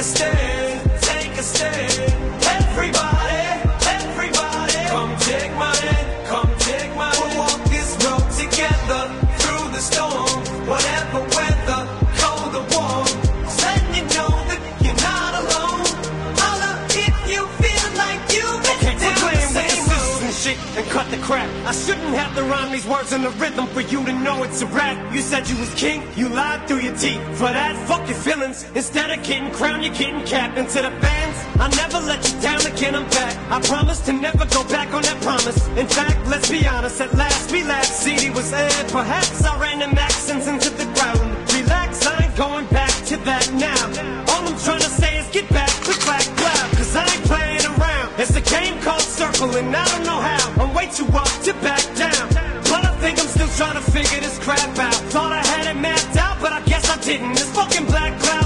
stand, take a stand. Everybody, everybody, come take my hand, come take my hand. We'll walk this road together through the storm, whatever weather, cold or warm. Just letting you know that you're not alone. Holla if you feel like you've been down the same road. And shit, and cut the crap. I shouldn't have to rhyme these words in the rhythm for you to know it's a rap. You said you was king, you lied through your teeth. For that, fuck your feelings. Instead of getting crowned, you're getting capped. And to the fans, I never let you down again, I'm back. I promise to never go back on that promise. In fact, let's be honest, at last we laughed. CD was aired, perhaps I ran them accents into the ground. Relax, I ain't going back to that now. All I'm trying to say is get back, click, clack, clap. Cause I ain't playing around. It's a game called Circle and I don't know how. I'm way too up to back down. But I think I'm still trying to figure this crap out. Thought I had it mapped out, but I guess I didn't. This fucking black cloud